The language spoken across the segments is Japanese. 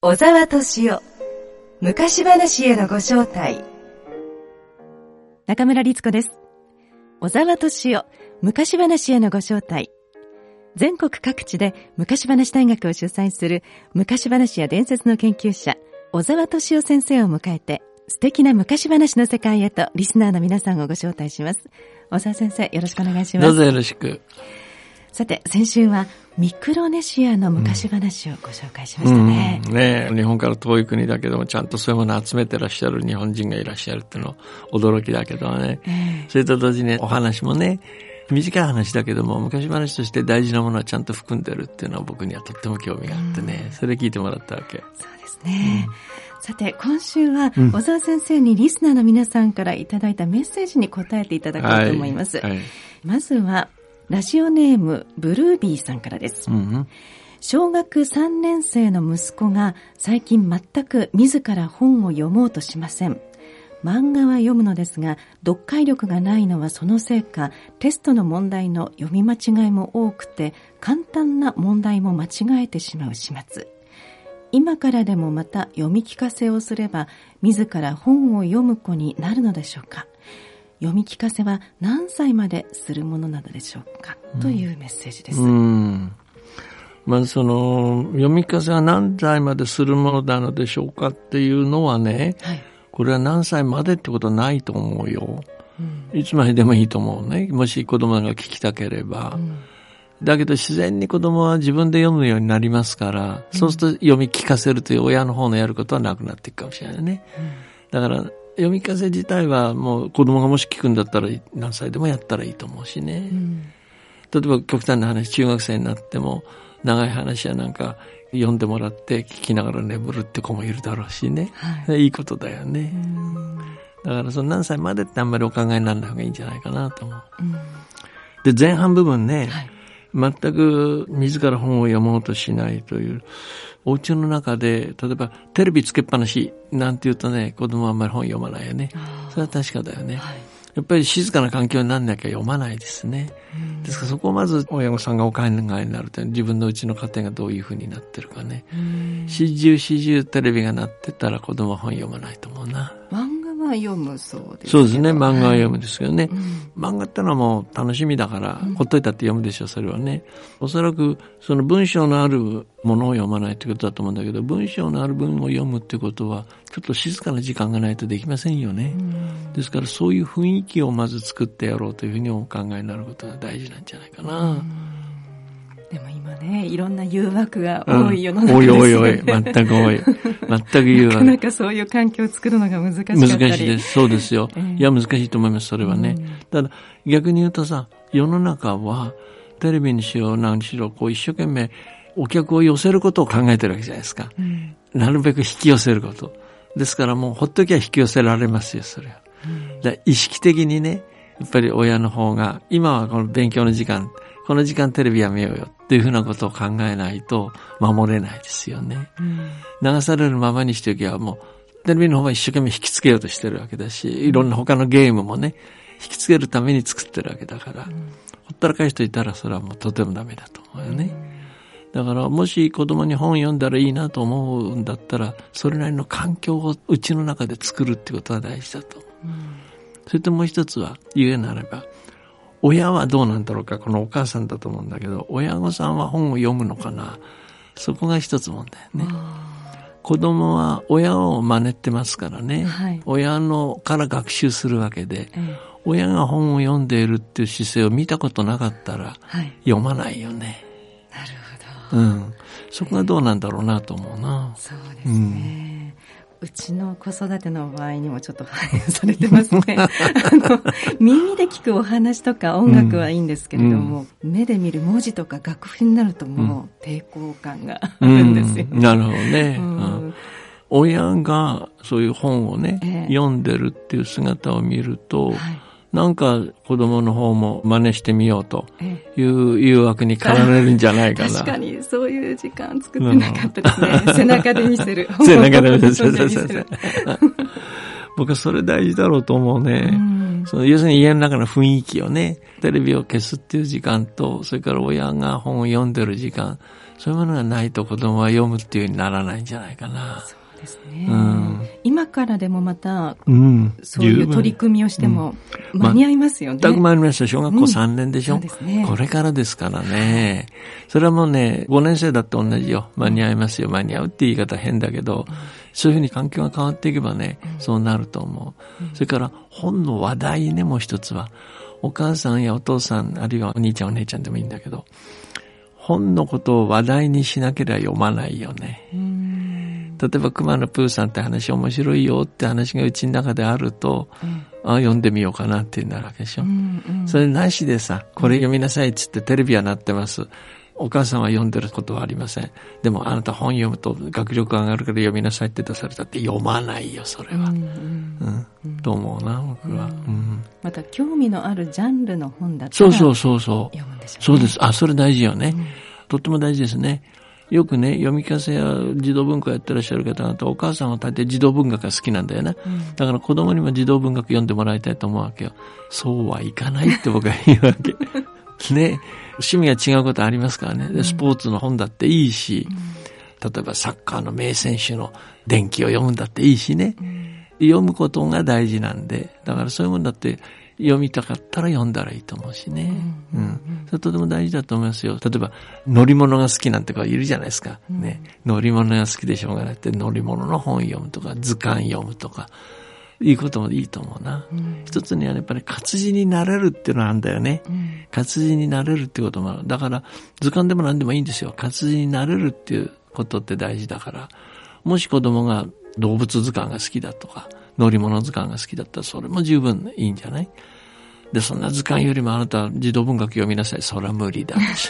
小沢敏夫昔話へのご招待。 中村律子です。小沢敏夫昔話へのご招待。全国各地で昔話大学を主催する昔話や伝説の研究者小沢敏夫先生を迎えて、素敵な昔話の世界へとリスナーの皆さんをご招待します。小沢先生、よろしくお願いします。 どうぞよろしく。 さて、先週はミクロネシアの昔話をご紹介しましたね。 ねえ、日本から遠い国だけどもちゃんとそういうものを集めてらっしゃる日本人がいらっしゃるっていうのは驚きだけどね。それと同時にお話もね、短い話だけども昔話として大事なものはちゃんと含んでるっていうのは僕にはとっても興味があってね、それ聞いてもらったわけ。 そうですね。さて、今週は小沢先生にリスナーの皆さんからいただいたメッセージに答えていただこうと思います。まずはラジオネームブルービーさんからです。小学3年生の息子が最近全く自ら本を読もうとしません。漫画は読むのですが、読解力がないのはそのせいか、テストの問題の読み間違いも多くて、簡単な問題も間違えてしまう始末。今からでもまた読み聞かせをすれば、自ら本を読む子になるのでしょうか。読み聞かせは何歳までするものなのでしょうか、というメッセージです。 まずその読み聞かせは何歳までするものなのでしょうかっていうのはね、これは何歳までってことはないと思うよ。いつまででもいいと思うね。もし子供が聞きたければ。だけど自然に子供は自分で読むようになりますから、そうすると読み聞かせるという親の方のやることはなくなっていくかもしれないね。だから読み聞かせ自体はもう子供がもし聞くんだったら何歳でもやったらいいと思うしね。例えば極端な話、中学生になっても長い話やなんか読んでもらって聞きながら眠るって子もいるだろうしね。いいことだよね。だからその何歳までってあんまりお考えにならない方がいいんじゃないかなと思う。で、前半部分ね、全く自ら本を読もうとしないという、お家の中で例えばテレビつけっぱなしなんて言うとね、子供はあんまり本読まないよね。それは確かだよね。やっぱり静かな環境になんなきゃ読まないですね。ですからそこをまず親御さんがお考えになると、自分のうちの家庭がどういうふうになってるかね。始終テレビが鳴ってたら子供は本読まないと思うな。 漫画は読むそうですけど。 そうですね、漫画は読むですけどね。漫画ってのはもう楽しみだから、ほっといたって読むでしょ、それはね。おそらくその文章のあるものを読まないってことだと思うんだけど、文章のある文を読むってことはちょっと静かな時間がないとできませんよね。ですからそういう雰囲気をまず作ってやろうというふうにお考えになることが大事なんじゃないかな。 でも今ね、いろんな誘惑が多い世の中ですね。 多い、全く多い。全く誘惑。 なかなかそういう環境を作るのが難しかったり。 難しいです。そうですよ。いや、難しいと思います、それはね。ただ、逆に言うとさ、世の中は、テレビにしろ何しろ、こう一生懸命、お客を寄せることを考えてるわけじゃないですか。なるべく引き寄せること。ですからもう、ほっときゃ引き寄せられますよ、それは。だ意識的にね、やっぱり親の方が、今はこの勉強の時間、この時間テレビやめようよっていうふうなことを考えないと守れないですよね。流されるままにしておけばもうテレビの方が一生懸命引きつけようとしてるわけだし、いろんな他のゲームもね引きつけるために作ってるわけだから、ほったらかしていたらそれはもうとてもダメだと思うよね。だからもし子供に本読んだらいいなと思うんだったら、それなりの環境をうちの中で作るってことは大事だと思う。それともう一つは言うならば、親はどうなんだろうか、このお母さんだと思うんだけど、親御さんは本を読むのかな、そこが一つ問題ね。子供は親を真似てますからね、親のから学習するわけで、親が本を読んでいるっていう姿勢を見たことなかったら、読まないよね。 なるほど。 そこがどうなんだろうなと思うな。 そうですね。うちの子育ての場合にもちょっと反映されてますね。耳で聞くお話とか音楽はいいんですけれども、目で見る文字とか楽譜になるともう抵抗感があるんですよ。 なるほどね。親がそういう本をね、読んでるっていう姿を見ると、なんか子供の方も真似してみようという誘惑に駆られるんじゃないかな。 確かにそういう時間作ってなかったですね。背中で見せる。 背中で見せる。僕はそれ大事だろうと思うね。その要するに家の中の雰囲気をね、テレビを消すっていう時間と、それから親が本を読んでる時間、 そういうものがないと子供は読むっていうようにならないんじゃないかな。 そうですね。今からでもまた、そういう取り組みをしても間に合いますよね。 全く間に合いますよ。小学校3年でしょ、そうですね。これからですからね。それはもうね、5年生だって同じよ。間に合いますよ。間に合うって言い方変だけど、そういうふうに環境が変わっていけばね、そうなると思う。それから本の話題ね、もう一つは。お母さんやお父さん、あるいはお兄ちゃんお姉ちゃんでもいいんだけど、本のことを話題にしなければ読まないよね。例えば熊野プーさんって話面白いよって話がうちの中であると、読んでみようかなってなるわけでしょ。それなしでさ、これ読みなさいっつってテレビはなってます。お母さんは読んでることはありません。でもあなた本読むと学力上がるから読みなさいって出されたって読まないよ、それは。と思うな、僕は。 また興味のあるジャンルの本だったらそう読むんでしょうね。そうです。それ大事よね。とっても大事ですね。よくね、読み聞かせや児童文化やってらっしゃる方々、お母さんは大抵児童文学が好きなんだよね。だから子供にも児童文学読んでもらいたいと思うわけよ。そうはいかないって僕は言うわけ。ね、趣味が違うことありますからね。でスポーツの本だっていいし、例えばサッカーの名選手の伝記を読むんだっていいしね。読むことが大事なんで、だからそういうもんだって読みたかったら読んだらいいと思うしね。それとても大事だと思いますよ。例えば乗り物が好きなんて子いるじゃないですか。ね、乗り物が好きでしょうがないって乗り物の本読むとか図鑑読むとか。いいこともいいと思うな。一つにはやっぱり活字になれるっていうのがあるんだよね。活字になれるっていうこともある。だから図鑑でも何でもいいんですよ。活字になれるっていうことって大事だから。もし子供が動物図鑑が好きだとか乗り物図鑑が好きだったらそれも十分いいんじゃない？で、そんな図鑑よりもあなたは児童文学読みなさい。それは無理だし。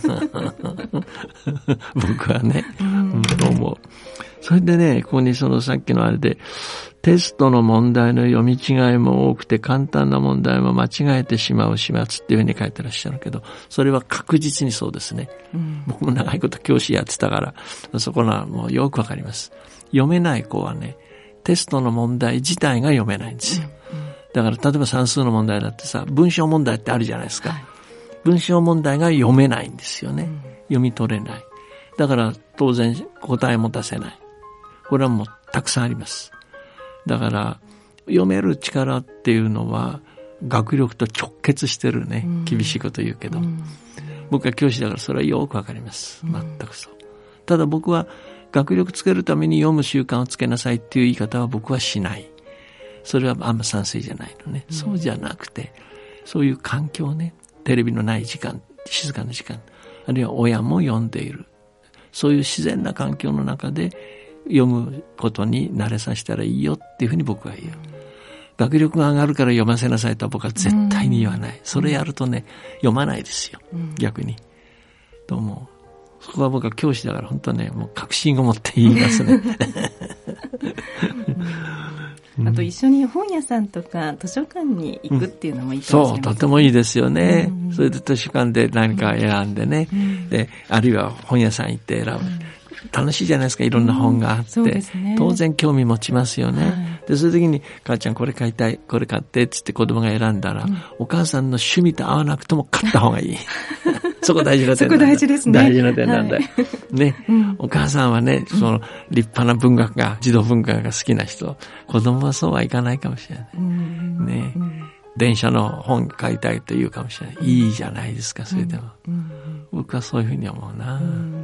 僕はね、と思う。それでね、ここにそのさっきのあれで、テストの問題の読み違いも多くて簡単な問題も間違えてしまう始末っていうふうに書いてらっしゃるけど、それは確実にそうですね。僕も長いこと教師やってたから、そこはもうよくわかります。読めない子はね、テストの問題自体が読めないんですよ。だから例えば算数の問題だってさ、文章問題ってあるじゃないですか。文章問題が読めないんですよね。読み取れない。だから当然答えも出せない。これはもうたくさんあります。だから読める力っていうのは学力と直結してるね。厳しいこと言うけど。僕は教師だからそれはよくわかります。全くそう。ただ僕は学力つけるために読む習慣をつけなさいっていう言い方は僕はしない。それはあんま賛成じゃないのね。そうじゃなくて、そういう環境ね、テレビのない時間、静かな時間、あるいは親も読んでいる。そういう自然な環境の中で読むことに慣れさせたらいいよっていうふうに僕は言う。学力が上がるから読ませなさいとは僕は絶対に言わない。それやるとね、読まないですよ。逆に。と思う。そこは僕は教師だから本当ね、もう確信を持って言いますね。 あと一緒に本屋さんとか図書館に行くっていうのもいいかもしれませんね。 そう、とてもいいですよね。それで図書館で何か選んでね。で、あるいは本屋さん行って選ぶ。楽しいじゃないですか、いろんな本があって。 そうですね。 当然興味持ちますよね。で、そういう時に、母ちゃんこれ買いたい、これ買ってって言って子供が選んだら、お母さんの趣味と合わなくても買った方がいい。そこ大事な点なんだ。 そこ大事ですね。 大事な点なんだよ。ね、お母さんはね、その立派な文学が、児童文学が好きな人、子供はそうはいかないかもしれない。ね、電車の本買いたいと言うかもしれない。いいじゃないですか、それでも。僕はそういうふうに思うな。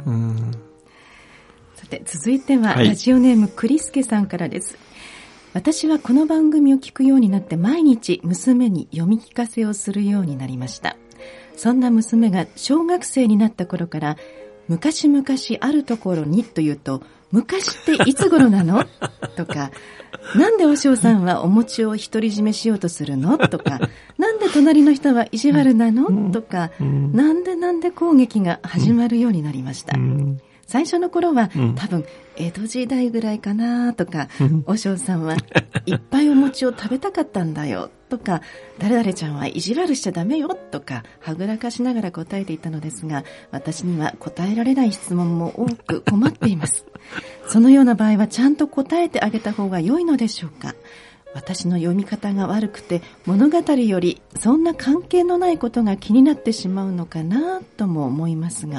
さて、続いては、ラジオネームクリスケさんからです。私はこの番組を聞くようになって毎日娘に読み聞かせをするようになりました。そんな娘が小学生になった頃から昔々あるところにというと、昔っていつ頃なのとか、なんでお嬢さんはお餅を独り占めしようとするのとか、なんで隣の人は意地悪なのとか、なんで攻撃が始まるようになりました。最初の頃は多分江戸時代ぐらいかなとか、お嬢さんはいっぱいお餅を食べたかったんだよとか、誰々ちゃんは意地悪しちゃダメよとかはぐらかしながら答えていたのですが、私には答えられない質問も多く困っています。そのような場合はちゃんと答えてあげた方が良いのでしょうか。私の読み方が悪くて物語よりそんな関係のないことが気になってしまうのかなとも思いますが、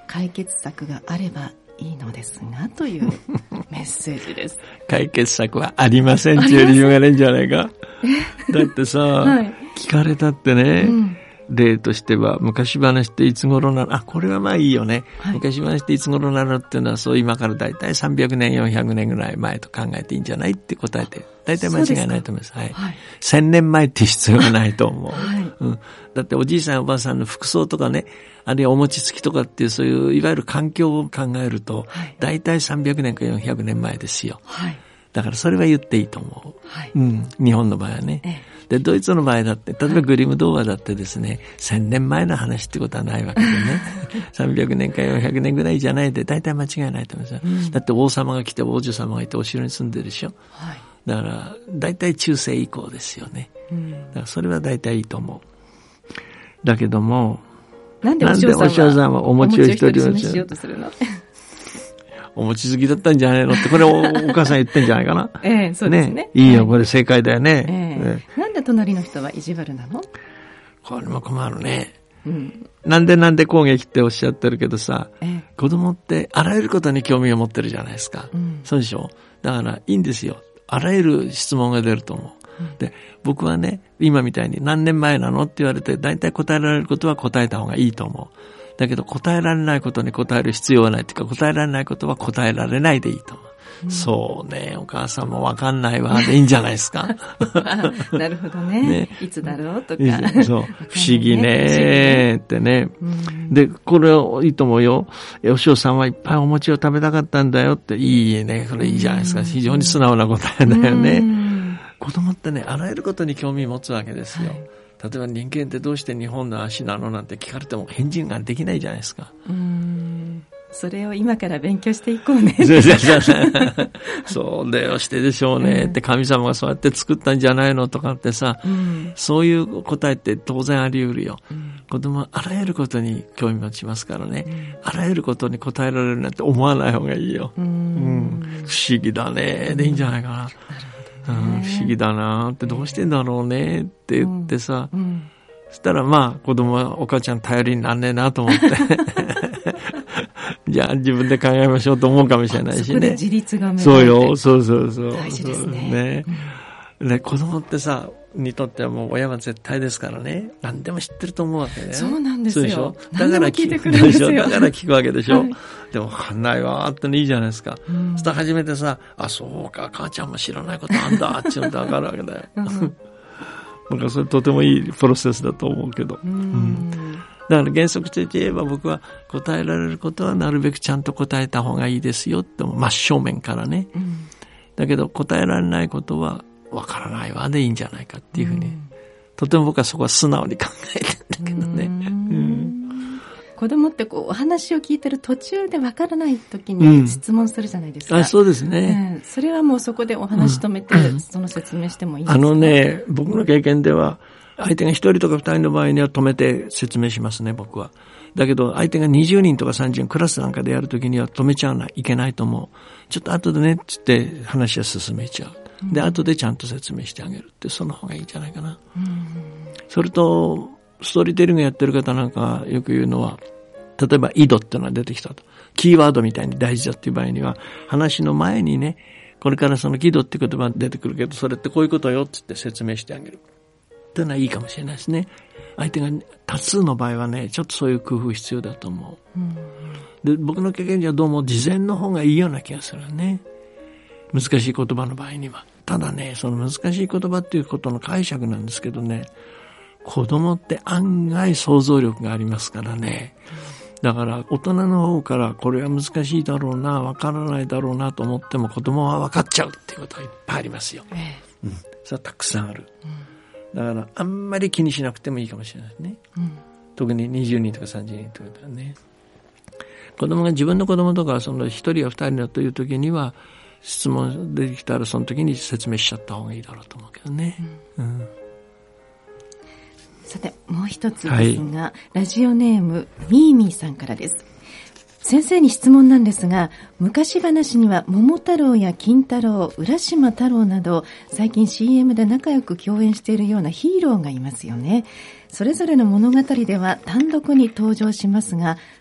解決策があればいいのですがというメッセージです。 解決策はありませんっていう理由がないんじゃないか。だってさ、はい、聞かれたってね、例としては昔話っていつ頃なの、これはまあいいよね、はい、昔話っていつ頃なのっていうのはそう今からだいたい300年400年ぐらい前と考えていいんじゃないって答えてだいたい間違いないと思います。はいはい、1000年前って必要がないと思う、はいだっておじいさんおばあさんの服装とかね、あるいはお餅つきとかっていうそういういわゆる環境を考えるとだいたい300年か400年前ですよ、はい、だからそれは言っていいと思う、はい日本の場合はね、でドイツの場合だって例えばグリム童話だってですね、1000年前の話ってことはないわけでね300年か400年ぐらいじゃないで大体間違いないと思いますよ、だって王様が来て王女様がいてお城に住んでるでしょ、はい、だから大体中世以降ですよね、だからそれは大体いいと思う。だけどもなんでお嬢さんはお餅を一人にしようとするのお餅好きだったんじゃないのってこれ お母さん言ってんじゃないかなそうですねいいよ、これ正解だよね、 なんで隣の人は意地悪なの？ これも困るね、なんで攻撃っておっしゃってるけどさ、子供ってあらゆることに興味を持ってるじゃないですか、そうでしょ。だからいいんですよ、あらゆる質問が出ると思う、で僕はね今みたいに何年前なのって言われて大体答えられることは答えた方がいいと思う。だけど答えられないことに答える必要はないっていうか、答えられないことは答えられないでいいと思う、そうね、お母さんもわかんないわでいいんじゃないですかなるほど ねいつだろうとかそう不思議ねってね、でこれいいと思うよ。お嬢さんはいっぱいお餅を食べたかったんだよって、いいね、これいいじゃないですか、非常に素直な答えだよね。子供ってねあらゆることに興味を持つわけですよ、例えば人間ってどうして2本の足なのなんて聞かれても返事ができないじゃないですか。 それを今から勉強していこうねそうだよ、してでしょうねって、神様がそうやって作ったんじゃないのとかってさ、そういう答えって当然あり得るよ、子供はあらゆることに興味持ちますからね、あらゆることに答えられるなんて思わない方がいいよ、不思議だねでいいんじゃないかな、不思議だなって、どうしてんだろうねって言ってさ、そしたらまあ子供はお母ちゃん頼りになんねえなと思ってじゃあ自分で考えましょうと思うかもしれないしね。 そこで自立が目そうよ、そう大事ですね。 ね、子供ってさにとってはもう親は絶対ですからね、何でも知ってると思うわけね。 そうなんですよ。 そうでしょ、だから聞いてくるんですよ。だから聞くわけでしょ、でも分かんないわっていいじゃないですか、そしたら初めてさ、そうか母ちゃんも知らないことあんだっていうのって分かるわけだよなんかそれとてもいいプロセスだと思うけど、だから原則的に言えば僕は答えられることはなるべくちゃんと答えた方がいいですよって真正面からね、だけど答えられないことはわからないわでいいんじゃないかっていうふうに、とても僕はそこは素直に考えてんだけどね、 子供ってお話を聞いてる途中でわからない時に質問するじゃないですか、 そうですね、 それはもうそこでお話止めて、その説明してもいいですか？ 僕の経験では相手が1人とか2人の場合には止めて説明しますね、僕は。だけど相手が20人とか30人クラスなんかでやるときには止めちゃいけないと思う。ちょっと後でねって言って話は進めちゃう。で後でちゃんと説明してあげるって、その方がいいんじゃないかな。それとストーリーテリングやってる方なんかよく言うのは、例えば井戸っていうのが出てきたと、キーワードみたいに大事だっていう場合には、話の前にね、これからその井戸って言葉が出てくるけど、それってこういうことよって言って説明してあげるっていうのはいいかもしれないですね。相手が多数の場合はね、ちょっとそういう工夫必要だと思う、で僕の経験ではどうも事前の方がいいような気がするね、難しい言葉の場合には。ただね、その難しい言葉っていうことの解釈なんですけどね、子供って案外想像力がありますからね、だから大人の方からこれは難しいだろうな、わからないだろうなと思っても子供は分かっちゃうっていうことがいっぱいありますよ、それはたくさんある、だからあんまり気にしなくてもいいかもしれないね、特に20人とか30人とかね、子供が自分の子供とかその1人や2人だという時には質問できたらその時に説明しちゃった方がいいだろうと思うけどね、 さてもう一つですが、ラジオネームミーミーさんからです。先生に質問なんですが、昔話には桃太郎や金太郎、浦島太郎など最近 CM で仲良く共演しているようなヒーローがいますよね。それぞれの物語では単独に登場しますが、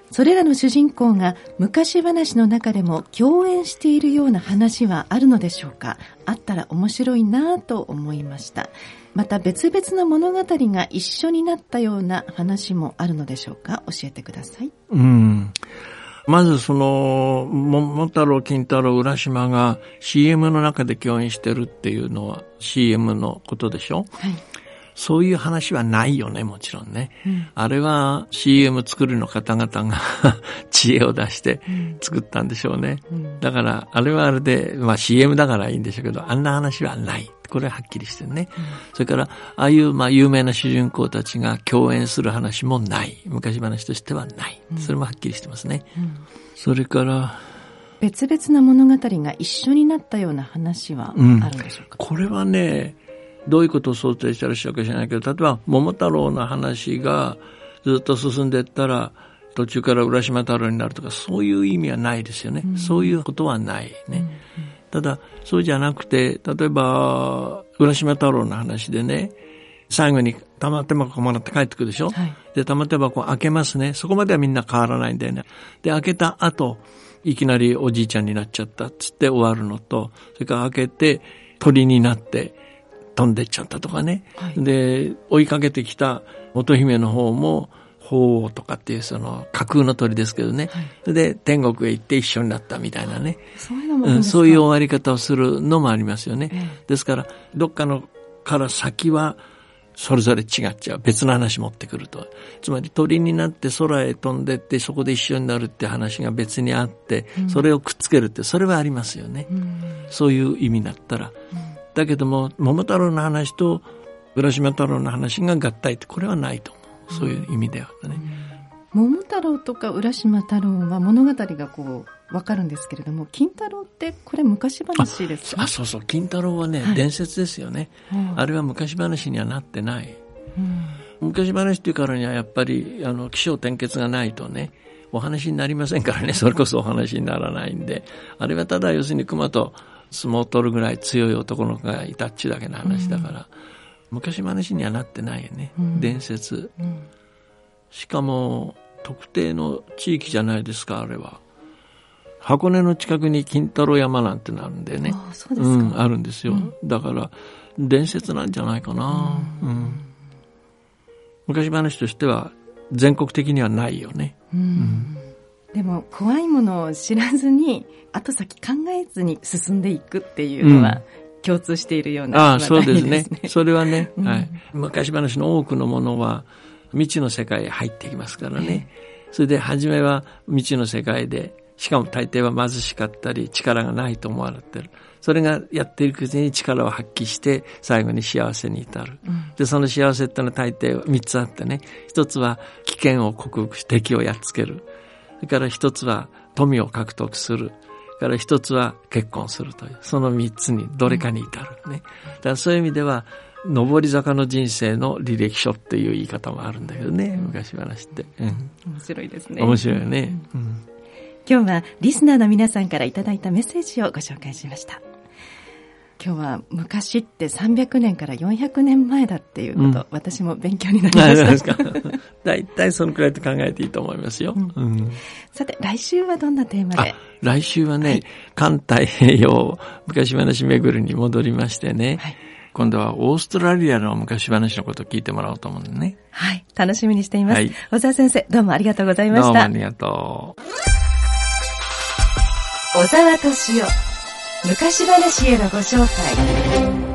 それらの主人公が昔話の中でも共演しているような話はあるのでしょうか。あったら面白いなと思いました。また別々の物語が一緒になったような話もあるのでしょうか。教えてください。 まず桃太郎、金太郎、浦島が CM の中で共演してるっていうのは CM のことでしょ。はい。そういう話はないよね、もちろんね。あれは CM 作るの方々が知恵を出して作ったんでしょうね。だから、あれはあれで、CM だからいいんでしょうけど、あんな話はない。これははっきりしてるね。それから、ああいう有名な主人公たちが共演する話もない。昔話としてはない。それもはっきりしてますね。それから、 別々な物語が一緒になったような話はあるんでしょうか。 これはね、どういうことを想定してらっしゃるか知らないけど、例えば桃太郎の話がずっと進んでいったら途中から浦島太郎になるとか、そういう意味はないですよね。そういうことはないね。ただそうじゃなくて、例えば浦島太郎の話でね、最後に玉手箱もらって帰ってくるでしょ。はい、で玉手箱開けますね。そこまではみんな変わらないんだよね。で開けた後いきなりおじいちゃんになっちゃったっつって終わるのと、それから開けて鳥になって飛んでっちゃったとかね。はい、で追いかけてきた乙姫の方も鳳凰とかっていう架空の鳥ですけどね。はい、で天国へ行って一緒になったみたいなね。 そういうのもあるんですか。 そういう終わり方をするのもありますよね。ですからどっかのから先はそれぞれ違っちゃう。別の話持ってくると。つまり鳥になって空へ飛んでってそこで一緒になるって話が別にあって、それをくっつけるって、それはありますよね。そういう意味だったら。だけども桃太郎の話と浦島太郎の話が合体ってこれはないと思う。そういう意味ではね。 桃太郎とか浦島太郎は物語がわかるんですけれども、金太郎ってこれ昔話ですか？ そう金太郎はね、はい、伝説ですよね。あれは昔話にはなってない。昔話っていうからにはやっぱり起承転結がないとね、お話になりませんからね。それこそお話にならないんで、あれはただ要するに熊と相撲を取るぐらい強い男の子がいたっちゅうだけの話だから、昔話にはなってないよね。伝説。しかも特定の地域じゃないですか、あれは。箱根の近くに金太郎山なんてのあるんでね。 そうですか。 あるんですよ。だから伝説なんじゃないかな。昔話としては全国的にはないよね。 でも怖いものを知らずに後先考えずに進んでいくっていうのは共通しているような気はないですね。 そうですね。それはね、はい、昔話の多くのものは未知の世界へ入ってきますからね。それで初めは未知の世界で、しかも大抵は貧しかったり力がないと思われてる。それがやっていくうちに力を発揮して最後に幸せに至る。でその幸せってのは大抵3つあってね、一つは危険を克服し敵をやっつける。それから一つは富を獲得する。から一つは結婚するという、その3つにどれかに至るね。だからそういう意味では上り坂の人生の履歴書っていう言い方もあるんだけどね、昔話って。面白いですね。 面白いよね。 今日はリスナーの皆さんからいただいたメッセージをご紹介しました。今日は昔って300年から400年前だっていうこと、私も勉強になりました。 だいたいそのくらいと考えていいと思いますよ。 さて来週はどんなテーマで？ 来週はね、はい、環太平洋昔話巡るに戻りましてね、はい、今度はオーストラリアの昔話のことを聞いてもらおうと思うんでね。 はい、楽しみにしています。はい、小沢先生、どうもありがとうございました。 どうもありがとう。 小沢敏夫、昔話へのご招待。